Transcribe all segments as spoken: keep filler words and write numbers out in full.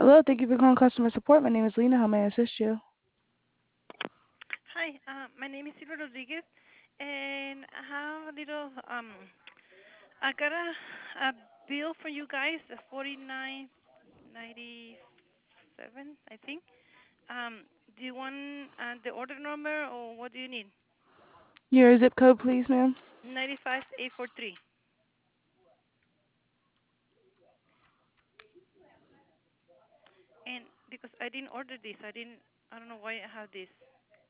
Hello, thank you for calling customer support. My name is Lena. How may I assist you? Hi, uh, my name is Silvia Rodriguez, and I have a little um, I got a a bill for you guys, uh, forty nine ninety seven, I think. Um, do you want uh, the order number or what do you need? Your zip code, please, ma'am. Ninety five eight four three. And because I didn't order this, I didn't. I don't know why I have this.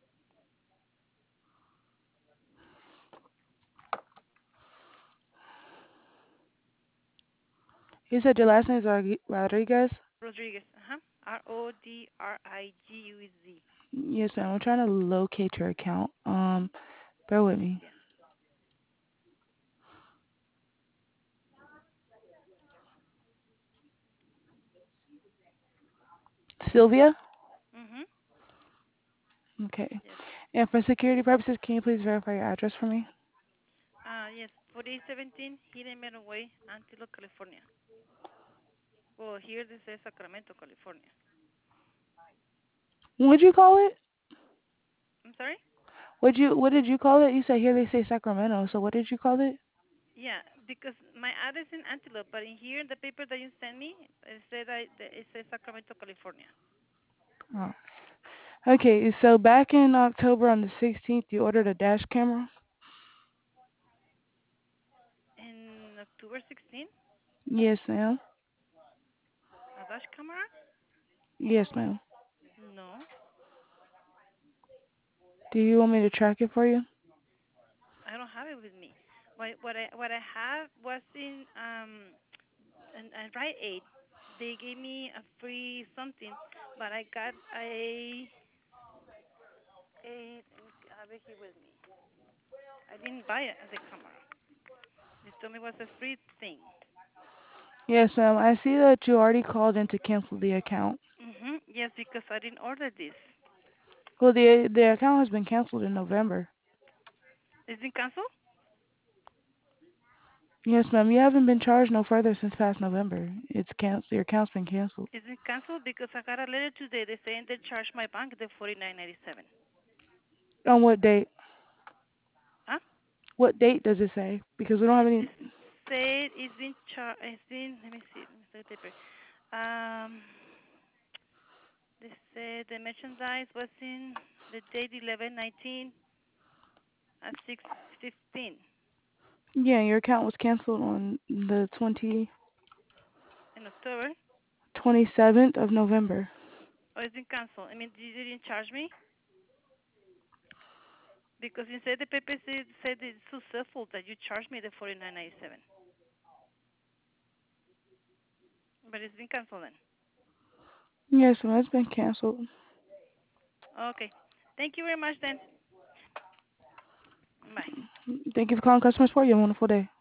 You said your last name is Rodri- Rodriguez? Rodriguez. Uh huh. R O D R I G U E Z. Yes, ma'am. I'm trying to locate your account. Um, bear with me. Yeah. Sylvia? Mhm. Okay. Yes. And for security purposes, can you please verify your address for me? Uh yes. Forty seventeen Hidden Meadow Way, Antelope, California. Well, here this is Sacramento, California. What'd you call it? I'm sorry? What'd you, what did you call it? You said here they say Sacramento, so what did you call it? Yeah, because my address in Antelope, but in here the paper that you sent me, it said I it says Sacramento, California. Oh. Okay, so back in October on the sixteenth, you ordered a dash camera? In October sixteenth, Yes, ma'am. a dash camera? Yes, ma'am. No, Do you want me to track it for you? I don't have it with me. What what I what I have was in um an, a Rite Aid. They gave me a free something, but I got a a let me have it here with me. I didn't buy it as a camera. They told me it was a free thing. Yes, ma'am. I see that you already called in to cancel the account. Mhm. Yes, because I didn't order this. Well, the the account has been canceled in November. It's been canceled. Yes, ma'am. You haven't been charged no further since past November. It's canceled. Your account's been canceled. It's been canceled because I got a letter today. They saying they charged my bank the forty nine ninety seven. On what date? Huh? What date does it say? Because we don't have any. It said it's been charged. It's been. Let me see. Let me see the paper. Um. They said the merchandise was in the date eleven nineteen at six fifteen Yeah, your account was canceled on the twenty in October. twenty seventh of November. Oh, it's been canceled. I mean, you didn't charge me because inside the paper said said it's successful that you charged me the forty nine ninety seven. But it's been canceled then. Yes, ma'am. It's been canceled. Okay. Thank you very much then. Bye. Thank you for calling customer support. You have a wonderful day.